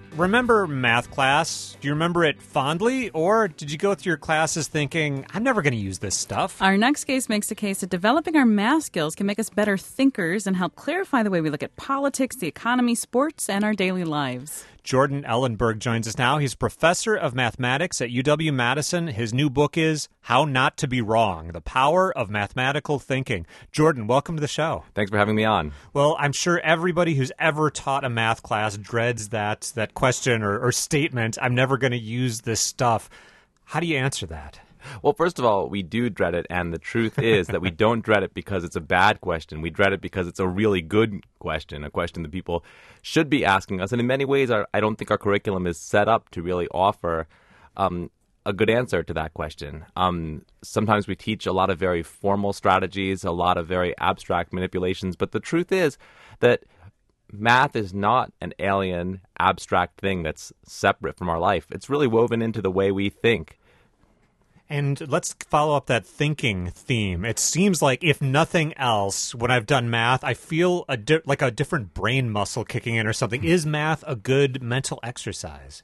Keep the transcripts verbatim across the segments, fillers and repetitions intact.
remember math class? Do you remember it fondly? Or did you go through your classes thinking, I'm never going to use this stuff? Our next case makes the case that developing our math skills can make us better thinkers and help clarify the way we look at politics, the economy, sports, and our daily lives. Jordan Ellenberg joins us now. He's professor of mathematics at U W-Madison. His new book is How Not to Be Wrong, The Power of Mathematical Thinking. Jordan, welcome to the show. Thanks for having me on. Well, I'm sure everybody who's ever taught a math class dreads that, that question or, or statement, I'm never going to use this stuff. How do you answer that? Well, first of all, we do dread it, and the truth is that we don't dread it because it's a bad question. We dread it because it's a really good question, a question that people should be asking us. And in many ways, our, I don't think our curriculum is set up to really offer um, a good answer to that question. Um, sometimes we teach a lot of very formal strategies, a lot of very abstract manipulations, but the truth is that math is not an alien, abstract thing that's separate from our life. It's really woven into the way we think. And let's follow up that thinking theme. It seems like, if nothing else, when I've done math, I feel a di- like a different brain muscle kicking in or something. Is math a good mental exercise?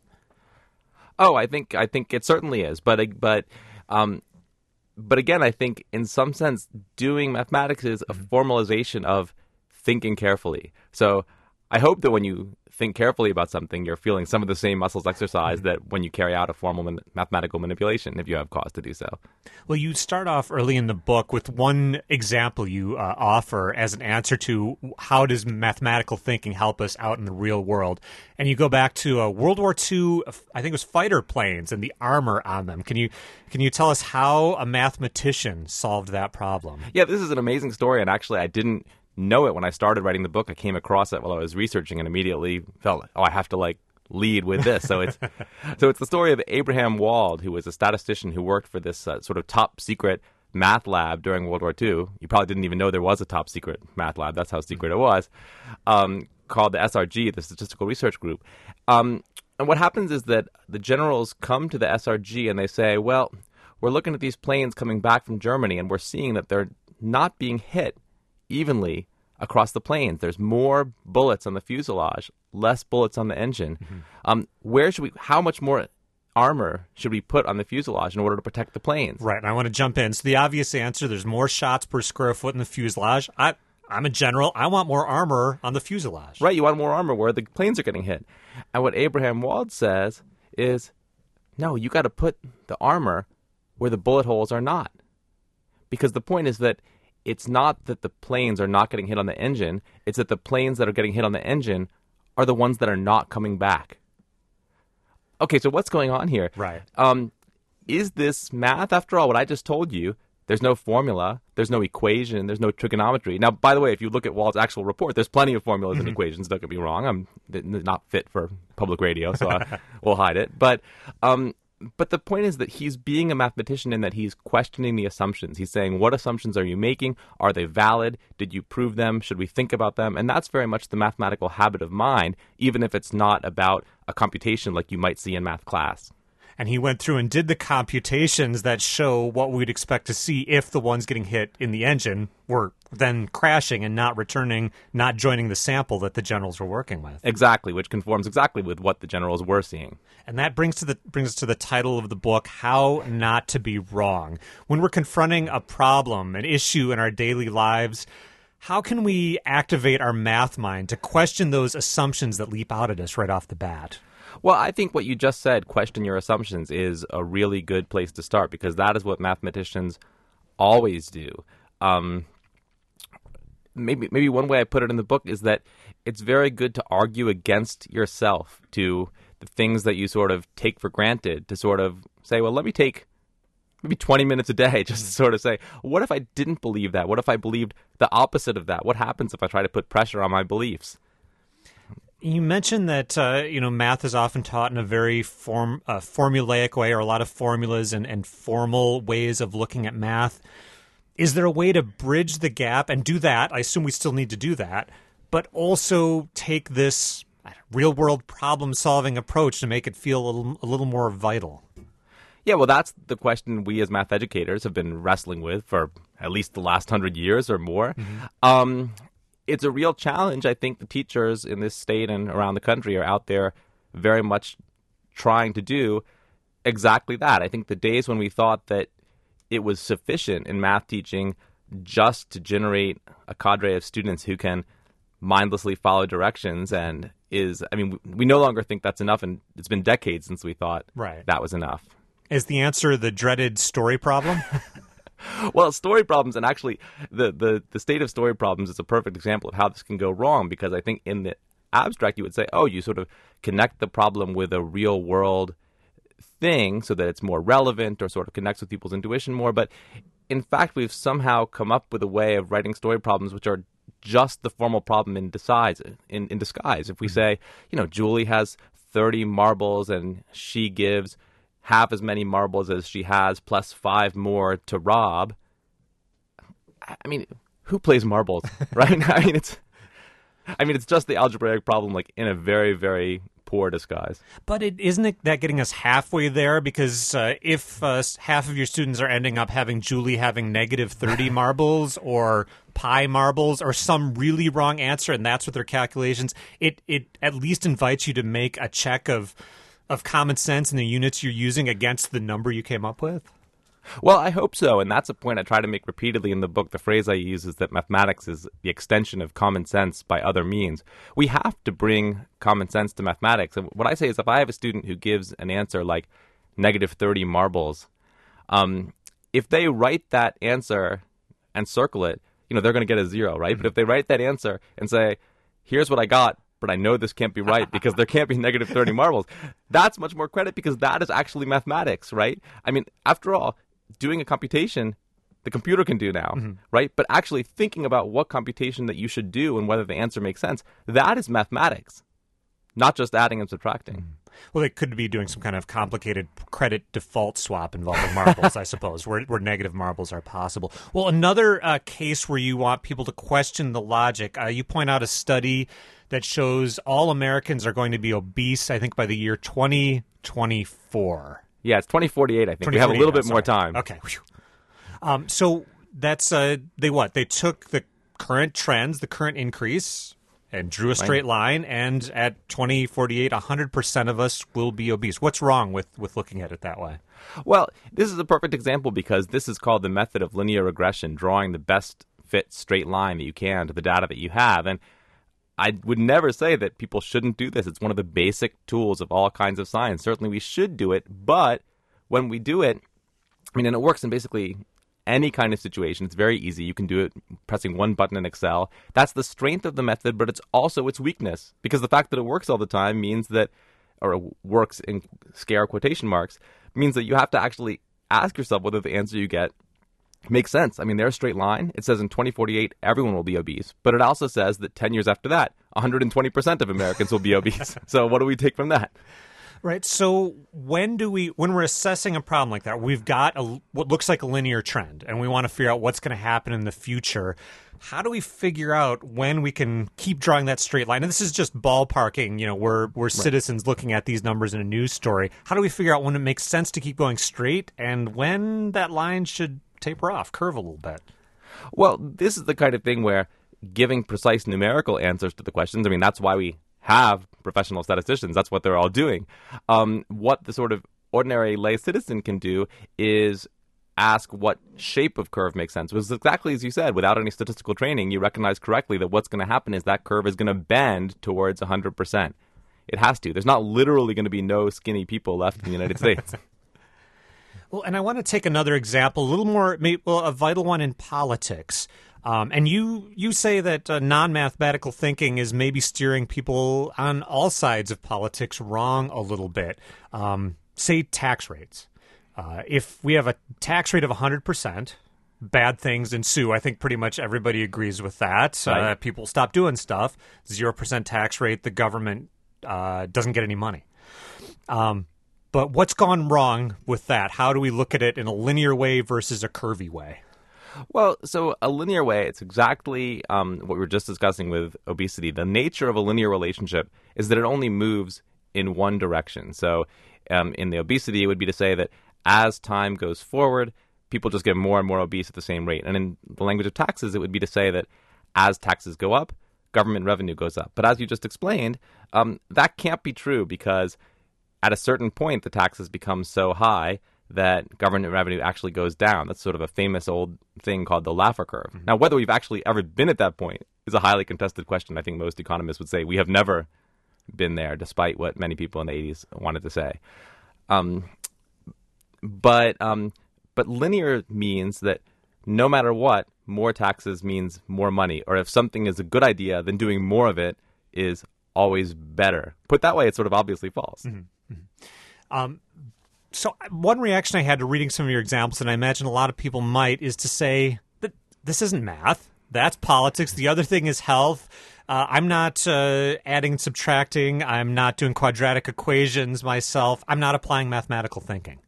Oh, I think I think it certainly is. But but um, but again, I think in some sense, doing mathematics is a formalization of thinking carefully. So I hope that when you think carefully about something, you're feeling some of the same muscles exercised that when you carry out a formal man- mathematical manipulation, if you have cause to do so. Well, you start off early in the book with one example you uh, offer as an answer to how does mathematical thinking help us out in the real world. And you go back to uh, World War Two, I think it was fighter planes and the armor on them. Can you can you tell us how a mathematician solved that problem? Yeah, this is an amazing story, and actually I didn't know it when I started writing the book. I came across it while I was researching and immediately felt like, oh, I have to like lead with this. So it's so it's the story of Abraham Wald, who was a statistician who worked for this uh, sort of top secret math lab during World War Two. You probably didn't even know there was a top secret math lab. That's how secret it was. Um, called the S R G, the Statistical Research Group. Um, and what happens is that the generals come to the S R G and they say, well, we're looking at these planes coming back from Germany and we're seeing that they're not being hit evenly across the planes. There's more bullets on the fuselage, less bullets on the engine. Mm-hmm. Um, where should we? How much more armor should we put on the fuselage in order to protect the planes? Right, and I want to jump in. So the obvious answer: there's more shots per square foot in the fuselage. I, I'm a general. I want more armor on the fuselage. Right, you want more armor where the planes are getting hit. And what Abraham Wald says is, no, you got to put the armor where the bullet holes are not, because the point is that it's not that the planes are not getting hit on the engine. It's that the planes that are getting hit on the engine are the ones that are not coming back. Okay, so what's going on here? Right. Um, is this math? After all, what I just told you, there's no formula, there's no equation, there's no trigonometry. Now, by the way, if you look at Wald's actual report, there's plenty of formulas and equations. Don't get me wrong. I'm not fit for public radio, so I, we'll hide it. But um, But the point is that he's being a mathematician in that he's questioning the assumptions. He's saying, what assumptions are you making? Are they valid? Did you prove them? Should we think about them? And that's very much the mathematical habit of mind, even if it's not about a computation like you might see in math class. And he went through and did the computations that show what we'd expect to see if the ones getting hit in the engine were then crashing and not returning, not joining the sample that the generals were working with. Exactly, which conforms exactly with what the generals were seeing. And that brings to the brings us to the title of the book, How Not to Be Wrong. When we're confronting a problem, an issue in our daily lives, how can we activate our math mind to question those assumptions that leap out at us right off the bat? Well, I think what you just said, question your assumptions, is a really good place to start, because that is what mathematicians always do. Um, maybe maybe one way I put it in the book is that it's very good to argue against yourself, to the things that you sort of take for granted, to sort of say, well, let me take maybe twenty minutes a day just to sort of say, what if I didn't believe that? What if I believed the opposite of that? What happens if I try to put pressure on my beliefs? You mentioned that uh, you know math is often taught in a very form uh, formulaic way, or a lot of formulas and, and formal ways of looking at math. Is there a way to bridge the gap and do that? I assume we still need to do that, but also take this real-world problem-solving approach to make it feel a little, a little more vital. Yeah, well, that's the question we as math educators have been wrestling with for at least the last hundred years or more. Mm-hmm. Um, it's a real challenge. I think the teachers in this state and around the country are out there very much trying to do exactly that. I think the days when we thought that it was sufficient in math teaching just to generate a cadre of students who can mindlessly follow directions and is, I mean, we no longer think that's enough, and it's been decades since we thought right. that was enough. Is the answer the dreaded story problem? Well, story problems, and actually the, the, the state of story problems is a perfect example of how this can go wrong, because I think in the abstract you would say, oh, you sort of connect the problem with a real world thing so that it's more relevant or sort of connects with people's intuition more. But in fact, we've somehow come up with a way of writing story problems which are just the formal problem in disguise. In, in disguise. If we say, you know, Julie has thirty marbles and she gives half as many marbles as she has plus five more to Rob, I mean, who plays marbles, right? I mean, it's, I mean, it's just the algebraic problem, like in a very, very poor disguise. But it, isn't it that getting us halfway there? Because uh, if uh, half of your students are ending up having Julie having negative thirty marbles or pi marbles or some really wrong answer, and that's what their calculations, it it at least invites you to make a check of of common sense in the units you're using against the number you came up with? Well, I hope so, and that's a point I try to make repeatedly in the book. The phrase I use is that mathematics is the extension of common sense by other means. We have to bring common sense to mathematics. And what I say is if I have a student who gives an answer like negative thirty marbles, um, if they write that answer and circle it, you know, they're going to get a zero, right? Mm-hmm. But if they write that answer and say, here's what I got, but I know this can't be right because there can't be negative thirty marbles, that's much more credit because that is actually mathematics, right? I mean, after all, doing a computation, the computer can do now, mm-hmm. right? But actually thinking about what computation that you should do and whether the answer makes sense, that is mathematics, not just adding and subtracting. Mm-hmm. Well, they could be doing some kind of complicated credit default swap involving marbles, I suppose, where, where negative marbles are possible. Well, another uh, case where you want people to question the logic, uh, you point out a study that shows all Americans are going to be obese, I think, by the year twenty twenty-four. Yeah, it's twenty forty-eight, I think. We have a little bit more time. Okay. Um, so that's, uh, they what? They took the current trends, the current increase, and drew a straight line, and at twenty forty-eight, one hundred percent of us will be obese. What's wrong with, with looking at it that way? Well, this is a perfect example because this is called the method of linear regression, drawing the best fit straight line that you can to the data that you have. And I would never say that people shouldn't do this. It's one of the basic tools of all kinds of science. Certainly we should do it, but when we do it, I mean, and it works in basically any kind of situation. It's very easy. You can do it pressing one button in Excel. That's the strength of the method, but it's also its weakness because the fact that it works all the time means that, or it works in scare quotation marks, means that you have to actually ask yourself whether the answer you get makes sense. I mean, there's a straight line. It says in twenty forty-eight, everyone will be obese. But it also says that ten years after that, one hundred twenty percent of Americans will be obese. So what do we take from that? Right. So when do we, when we're assessing a problem like that, we've got a, what looks like a linear trend, and we want to figure out what's going to happen in the future. How do we figure out when we can keep drawing that straight line? And this is just ballparking. You know, we're we're right. citizens looking at these numbers in a news story. How do we figure out when it makes sense to keep going straight and when that line should taper off, curve a little bit? Well, this is the kind of thing where giving precise numerical answers to the questions, I mean, that's why we have professional statisticians. That's what they're all doing. Um, what the sort of ordinary lay citizen can do is ask what shape of curve makes sense. It was exactly as you said, without any statistical training, you recognize correctly that what's going to happen is that curve is going to bend towards one hundred percent. It has to. There's not literally going to be no skinny people left in the United States. Well, and I want to take another example, a little more, maybe, well, a vital one in politics. Um, and you you say that uh, non-mathematical thinking is maybe steering people on all sides of politics wrong a little bit. Um, say tax rates. Uh, if we have a tax rate of one hundred percent, bad things ensue. I think pretty much everybody agrees with that. Right. Uh, people stop doing stuff. zero percent tax rate, the government uh, doesn't get any money. Um, but what's gone wrong with that? How do we look at it in a linear way versus a curvy way? Well, so a linear way, it's exactly um, what we were just discussing with obesity. The nature of a linear relationship is that it only moves in one direction. So um, in the obesity, it would be to say that as time goes forward, people just get more and more obese at the same rate. And in the language of taxes, it would be to say that as taxes go up, government revenue goes up. But as you just explained, um, that can't be true because at a certain point, the taxes become so high that government revenue actually goes down. That's sort of a famous old thing called the Laffer curve. Mm-hmm. Now, whether we've actually ever been at that point is a highly contested question. I think most economists would say we have never been there, despite what many people in the eighties wanted to say. Um, but um, but linear means that no matter what, more taxes means more money. Or if something is a good idea, then doing more of it is always better. Put that way, it's sort of obviously false. Mm-hmm. Mm-hmm. Um, so one reaction I had to reading some of your examples, and I imagine a lot of people might, is to say that this isn't math. That's politics. The other thing is health. Uh, I'm not uh, adding and subtracting. I'm not doing quadratic equations myself. I'm not applying mathematical thinking.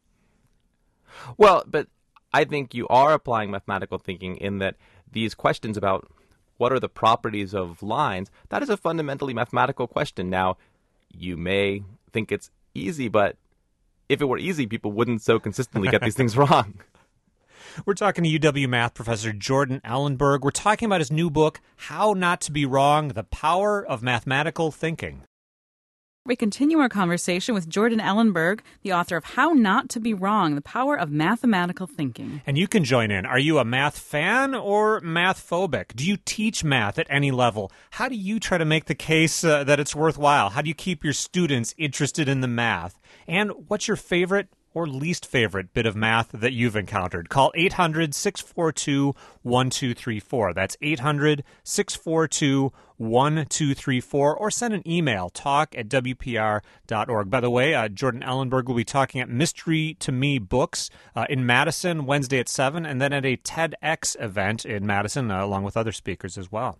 Well, but I think you are applying mathematical thinking in that these questions about what are the properties of lines, that is a fundamentally mathematical question. Now, you may think it's easy, but if it were easy, people wouldn't so consistently get these things wrong. We're talking to U W math professor Jordan Ellenberg. We're talking about his new book, How Not to Be Wrong, The Power of Mathematical Thinking. We continue our conversation with Jordan Ellenberg, the author of How Not to Be Wrong, The Power of Mathematical Thinking. And you can join in. Are you a math fan or math phobic? Do you teach math at any level? How do you try to make the case uh, that it's worthwhile? How do you keep your students interested in the math? And what's your favorite or least favorite bit of math that you've encountered? Call eight hundred, six four two, one two three four. That's eight hundred, six four two, one two three four. Or send an email, talk at W P R dot org. By the way, uh, Jordan Ellenberg will be talking at Mystery to Me Books uh, in Madison Wednesday at seven, and then at a TEDx event in Madison, uh, along with other speakers as well.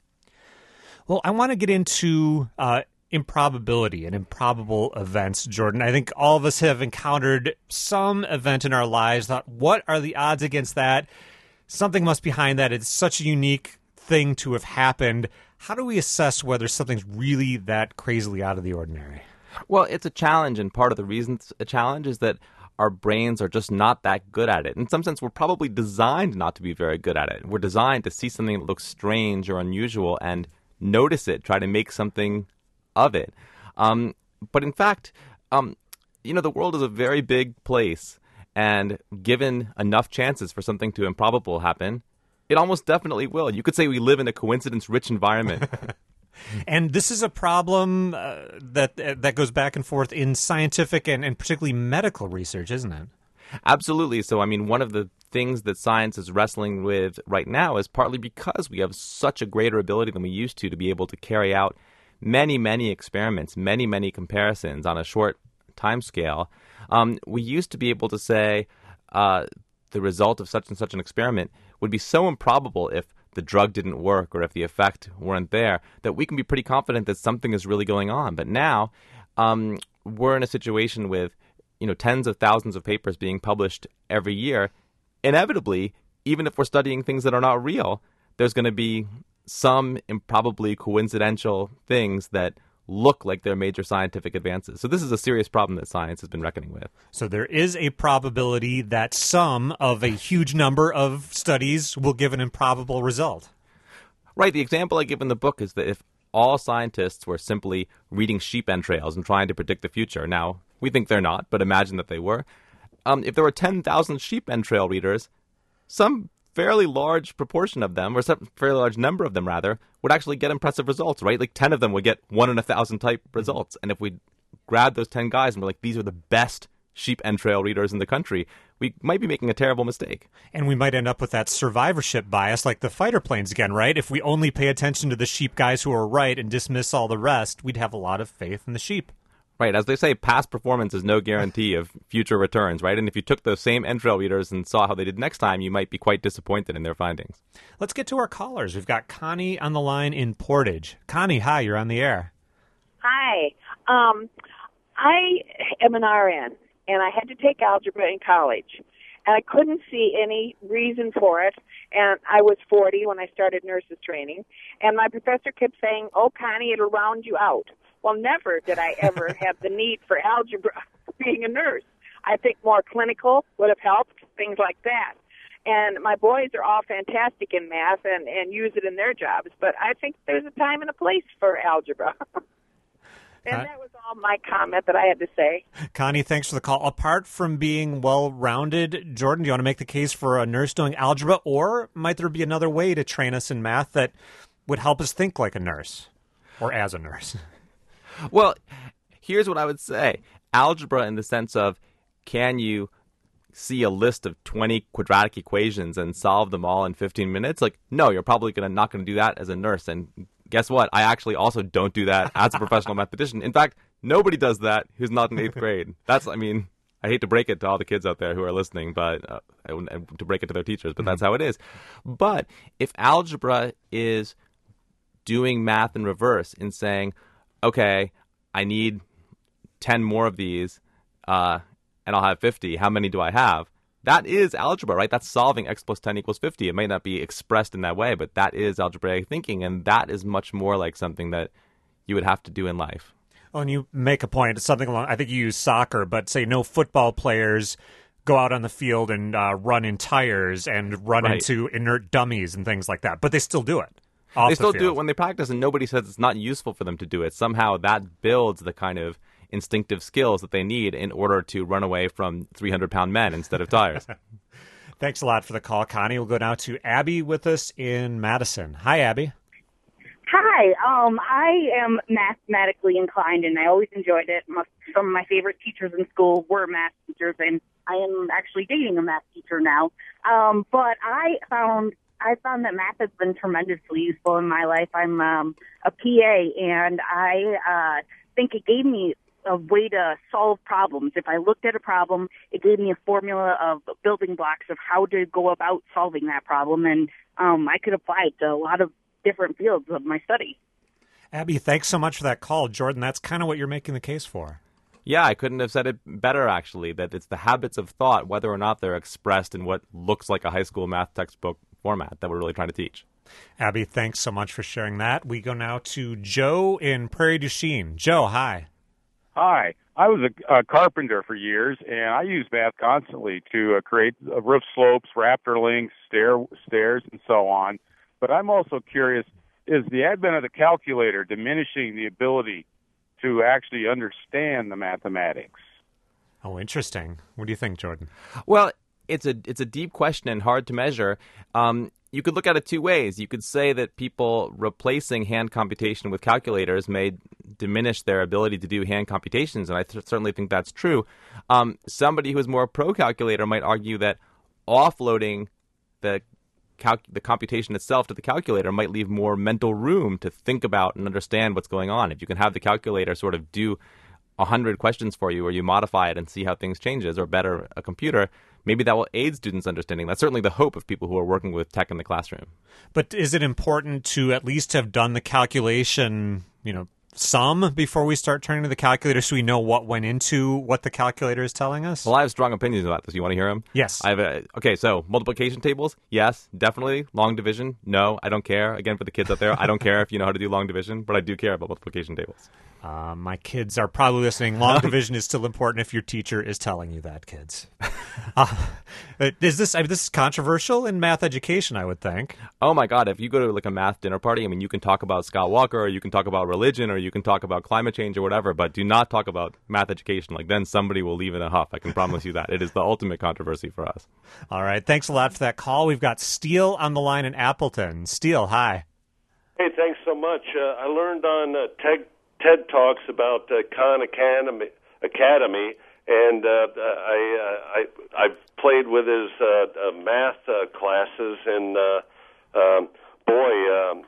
Well, I want to get into Uh, improbability and improbable events, Jordan. I think all of us have encountered some event in our lives, thought, what are the odds against that? Something must be behind that. It's such a unique thing to have happened. How do we assess whether something's really that crazily out of the ordinary? Well, it's a challenge, and part of the reason it's a challenge is that our brains are just not that good at it. In some sense, we're probably designed not to be very good at it. We're designed to see something that looks strange or unusual and notice it, try to make something of it. Um, but in fact, um, you know, the world is a very big place, and given enough chances for something to improbable happen, it almost definitely will. You could say we live in a coincidence-rich environment. And this is a problem uh, that uh, that goes back and forth in scientific and, and particularly medical research, isn't it? Absolutely. So, I mean, one of the things that science is wrestling with right now is partly because we have such a greater ability than we used to to be able to carry out many, many experiments, many, many comparisons on a short time scale. Um, we used to be able to say uh, the result of such and such an experiment would be so improbable if the drug didn't work or if the effect weren't there that we can be pretty confident that something is really going on. But now um, we're in a situation with, you know, tens of thousands of papers being published every year. Inevitably, even if we're studying things that are not real, there's going to be some improbably coincidental things that look like they're major scientific advances. So this is a serious problem that science has been reckoning with. So there is a probability that some of a huge number of studies will give an improbable result. Right. The example I give in the book is that if all scientists were simply reading sheep entrails and trying to predict the future, now we think they're not, but imagine that they were. Um, if there were ten thousand sheep entrail readers, some fairly large proportion of them, or some fairly large number of them, rather, would actually get impressive results, right? Like ten of them would get one in a thousand type results. And if we grab those ten guys and we're like, these are the best sheep entrail readers in the country, we might be making a terrible mistake. And we might end up with that survivorship bias like the fighter planes again, right? If we only pay attention to the sheep guys who are right and dismiss all the rest, we'd have a lot of faith in the sheep. Right. As they say, past performance is no guarantee of future returns, right? And if you took those same entrail readers and saw how they did next time, you might be quite disappointed in their findings. Let's get to our callers. We've got Connie on the line in Portage. Connie, hi, you're on the air. Hi. Um, I am an R N, and I had to take algebra in college, and I couldn't see any reason for it. And I was forty when I started nurses training, and my professor kept saying, oh, Connie, it'll round you out. Well, never did I ever have the need for algebra being a nurse. I think more clinical would have helped, things like that. And my boys are all fantastic in math and, and use it in their jobs. But I think there's a time and a place for algebra. And Uh, that was all my comment that I had to say. Connie, thanks for the call. Apart from being well-rounded, Jordan, do you want to make the case for a nurse doing algebra, or might there be another way to train us in math that would help us think like a nurse or as a nurse? Well, here's what I would say. Algebra in the sense of, can you see a list of twenty quadratic equations and solve them all in fifteen minutes? Like, no, you're probably gonna not going to do that as a nurse. And guess what? I actually also don't do that as a professional mathematician. In fact, nobody does that who's not in eighth grade. That's, I mean, I hate to break it to all the kids out there who are listening, but uh, and to break it to their teachers, but that's how it is. But if algebra is doing math in reverse and saying, okay, I need ten more of these, uh, and I'll have fifty. How many do I have? That is algebra, right? That's solving x plus ten equals fifty. It may not be expressed in that way, but that is algebraic thinking, and that is much more like something that you would have to do in life. Oh, and you make a point. It's something along, I think you use soccer, but say no football players go out on the field and uh, run in tires and run Right. into inert dummies and things like that, but they still do it. Off They the still do field. it when they practice, and nobody says it's not useful for them to do it. Somehow that builds the kind of instinctive skills that they need in order to run away from three hundred pound men instead of tires. Thanks a lot for the call, Connie. We'll go now to Abby with us in Madison. Hi, Abby. Hi, um, I am mathematically inclined, and I always enjoyed it. My, some of my favorite teachers in school were math teachers, and I am actually dating a math teacher now. Um, but I found I found that math has been tremendously useful in my life. I'm um, a P A, and I uh, think it gave me a way to solve problems. If I looked at a problem, it gave me a formula of building blocks of how to go about solving that problem, and um, I could apply it to a lot of different fields of my study. Abby, thanks so much for that call. Jordan, that's kind of what you're making the case for. Yeah, I couldn't have said it better, actually, that it's the habits of thought, whether or not they're expressed in what looks like a high school math textbook format, that we're really trying to teach. Abby, thanks so much for sharing that. We go now to Joe in Prairie du Chien. Joe, hi. Hi. I was a, a carpenter for years, and I use math constantly to uh, create uh, roof slopes, raptor links, stair, stairs, and so on. But I'm also curious, is the advent of the calculator diminishing the ability to actually understand the mathematics? Oh, interesting. What do you think, Jordan? Well, it's a it's a deep question and hard to measure. Um, you could look at it two ways. You could say that people replacing hand computation with calculators may diminish their ability to do hand computations, and I th- certainly think that's true. Um, somebody who is more pro-calculator might argue that offloading the Calc- the computation itself to the calculator might leave more mental room to think about and understand what's going on. If you can have the calculator sort of do a hundred questions for you, or you modify it and see how things changes, or better, a computer, maybe that will aid students' understanding. That's certainly the hope of people who are working with tech in the classroom. But is it important to at least have done the calculation, you know, some before we start turning to the calculator so we know what went into what the calculator is telling us? Well, I have strong opinions about this. You want to hear them? Yes. I have a, okay, so multiplication tables, yes, definitely. Long division, no, I don't care. Again, for the kids out there, I don't care if you know how to do long division, but I do care about multiplication tables. Uh, my kids are probably listening. Long division is still important if your teacher is telling you that, kids. Uh, is this I mean, this is controversial in math education, I would think. Oh my God, if you go to like a math dinner party, I mean, you can talk about Scott Walker, or you can talk about religion, or you can talk about climate change or whatever, but do not talk about math education. Like, then somebody will leave in a huff. I can promise you that. It is the ultimate controversy for us. All right. Thanks a lot for that call. We've got Steele on the line in Appleton. Steele, hi. Hey, thanks so much. Uh, I learned on uh, TED, TED Talks about uh, Khan Academy, Academy and uh, I, uh, I, I've played with his uh, uh, math uh, classes, and uh, um, boy, um,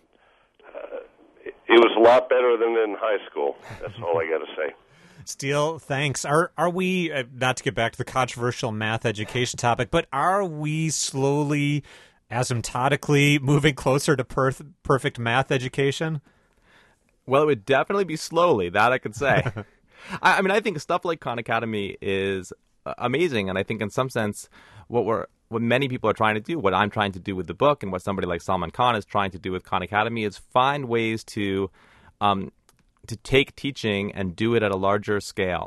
uh, it was a lot better than in high school. That's all I got to say. Steele, thanks. Are are we, uh, not to get back to the controversial math education topic, but are we slowly, asymptotically moving closer to perf- perfect math education? Well, it would definitely be slowly. That I could say. I, I mean, I think stuff like Khan Academy is uh, amazing, and I think in some sense what we're what many people are trying to do, what I'm trying to do with the book, and what somebody like Salman Khan is trying to do with Khan Academy, is find ways to um, to take teaching and do it at a larger scale.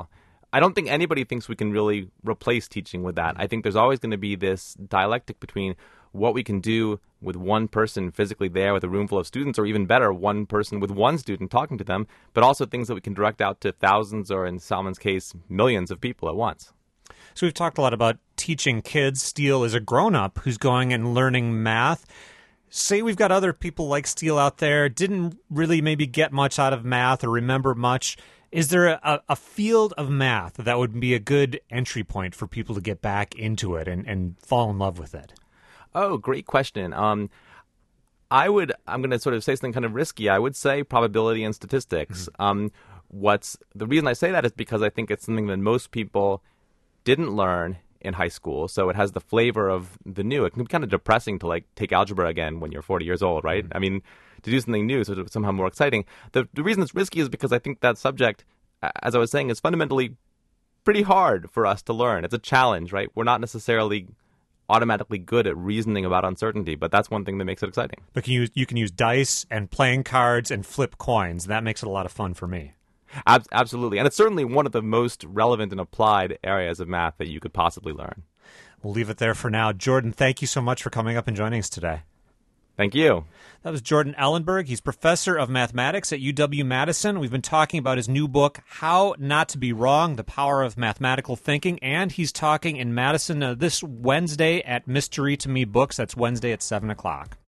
I don't think anybody thinks we can really replace teaching with that. I think there's always going to be this dialectic between what we can do with one person physically there with a room full of students, or even better, one person with one student talking to them, but also things that we can direct out to thousands, or in Salman's case, millions of people at once. So we've talked a lot about teaching kids. Steele is a grown-up who's going and learning math. Say we've got other people like Steele out there, didn't really maybe get much out of math or remember much. Is there a, a field of math that would be a good entry point for people to get back into it and, and fall in love with it? Oh, great question. Um, I would, I'm going to sort of say something kind of risky. I would say probability and statistics. Mm-hmm. Um, what's the reason I say that is because I think it's something that most people didn't learn in high school, so it has the flavor of the new. It can be kind of depressing to like take algebra again when you're forty years old, right? Mm-hmm. I mean, to do something new, so it's somehow more exciting. The, the reason it's risky is because I think that subject, as I was saying, is fundamentally pretty hard for us to learn. It's a challenge, right? We're not necessarily automatically good at reasoning about uncertainty, but that's one thing that makes it exciting. But can you, you can use dice and playing cards and flip coins. That makes it a lot of fun for me. Ab- absolutely. And it's certainly one of the most relevant and applied areas of math that you could possibly learn. We'll leave it there for now. Jordan, thank you so much for coming up and joining us today. Thank you. That was Jordan Ellenberg. He's professor of mathematics at U W-Madison. We've been talking about his new book, How Not to Be Wrong, The Power of Mathematical Thinking, and he's talking in Madison uh, this Wednesday at Mystery to Me Books. That's Wednesday at seven o'clock.